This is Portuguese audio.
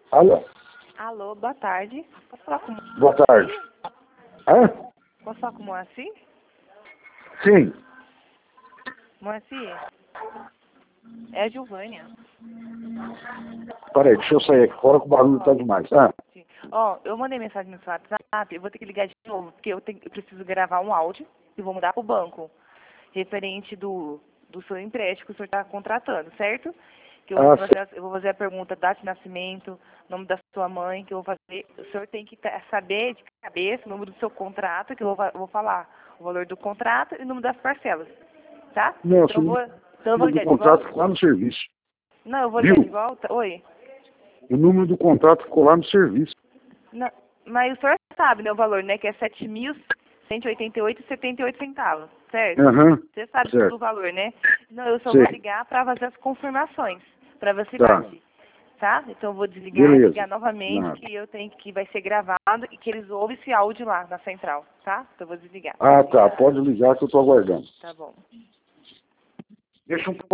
Alô? Alô, boa tarde. Posso falar com o Boa tarde. Hã? Posso falar com o Moacir? Sim. Moacir? É a Giovânia. Peraí, deixa eu sair aqui fora que o barulho tá demais. Ó, eu mandei mensagem no seu WhatsApp, eu vou ter que ligar de novo, porque eu preciso gravar um áudio e vou mudar pro banco, referente do seu empréstimo que o senhor está contratando, certo? Que eu vou fazer a pergunta, data de nascimento, nome da sua mãe, que eu vou fazer. O senhor tem que saber de cabeça o número do seu contrato, que eu vou falar o valor do contrato e o número das parcelas, tá? Não, Então eu vou ligar de contrato volta. ficou lá no serviço. Não, eu vou Viu? ligar de volta. Oi. O número do contrato ficou lá no serviço. Não, mas o senhor sabe, né, o valor, né, que é 7.188,78 centavos, certo? Aham. Você sabe Certo. tudo o valor, né? Não, eu só Sei. vou ligar para fazer as confirmações, para ver se Tá. bate, tá? Então eu vou desligar e Beleza. ligar novamente, Nada. que eu tenho que vai ser gravado e que eles ouvem esse áudio lá na central, tá? Então eu vou desligar. Ah, tá. Pode ligar que eu tô aguardando. Tá bom. Deixa um